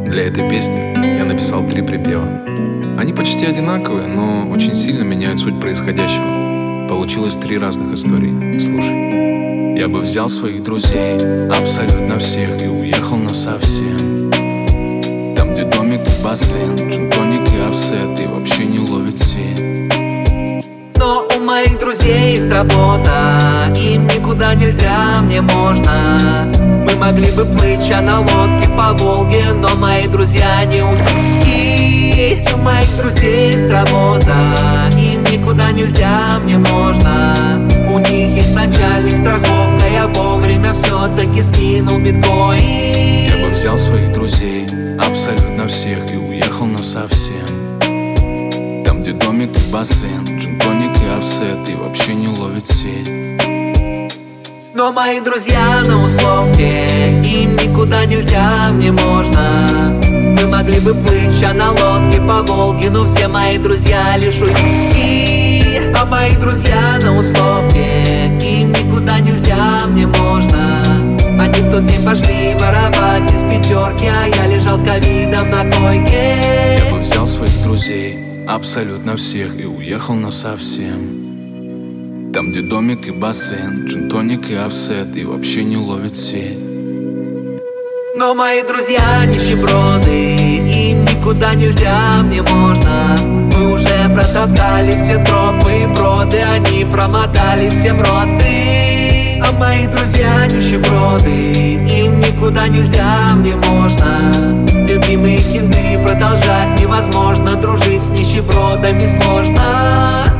Для этой песни я написал 3 припева. Они почти одинаковые, но очень сильно меняют суть происходящего. Получилось 3 разных истории. Слушай. Я бы взял своих друзей, абсолютно всех, и уехал насовсем. Там, где домик и бассейн, джин-тоник и офсет, и вообще не ловит сеть. Но у моих друзей есть работа, им никуда нельзя, мне можно. Мы могли бы плыть на лодке по Волге, но мои друзья не умеют. У моих друзей есть работа, им никуда нельзя, мне можно. У них есть начальник, страховка, я вовремя все-таки скинул биткоин. Я бы взял своих друзей, абсолютно всех, и уехал насовсем. Там, где домик и бассейн, джин-тоник и офсет, и вообще не ловит сеть. Но мои друзья на условке, им никуда нельзя, мне можно. Мы могли бы плыть на лодке по Волге, но все мои друзья лишь уйти. А мои друзья на условке, им никуда нельзя, мне можно. Они в тот день пошли воровать из пятерки, а я лежал с ковидом на койке. Я бы взял своих друзей, абсолютно всех, и уехал насовсем. Там, где домик и бассейн, джин-тоник и офсет, и вообще не ловит сеть. Но мои друзья нищеброды, им никуда нельзя, мне можно. Мы уже протоптали все тропы и броды, они промотали всем роты. А мои друзья нищеброды, им никуда нельзя, мне можно. Любимые кенты продолжать невозможно, дружить с нищебродами сложно.